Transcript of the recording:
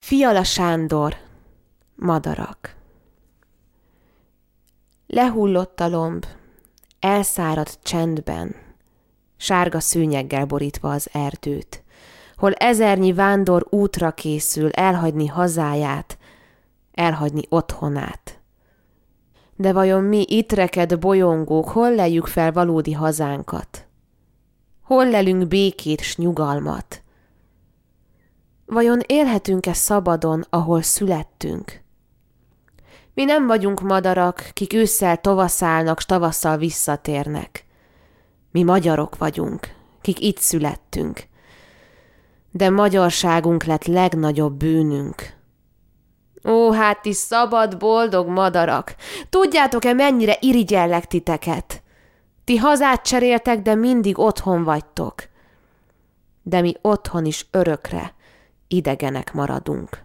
Fiala Sándor, madarak. Lehullott a lomb, elszáradt csendben, sárga szőnyeggel borítva az erdőt, hol ezernyi vándor útra készül elhagyni hazáját, elhagyni otthonát. De vajon mi itt reked bolyongók, hol leljük fel valódi hazánkat? Hol lelünk békét s nyugalmat? Vajon élhetünk-e szabadon, ahol születtünk? Mi nem vagyunk madarak, kik ősszel tovaszállnak, s tavasszal visszatérnek. Mi magyarok vagyunk, kik itt születtünk. De magyarságunk lett legnagyobb bűnünk. Ó, hát ti szabad, boldog madarak! Tudjátok-e, mennyire irigyellek titeket? Ti hazát cseréltek, de mindig otthon vagytok. De mi otthon is örökre idegenek maradunk.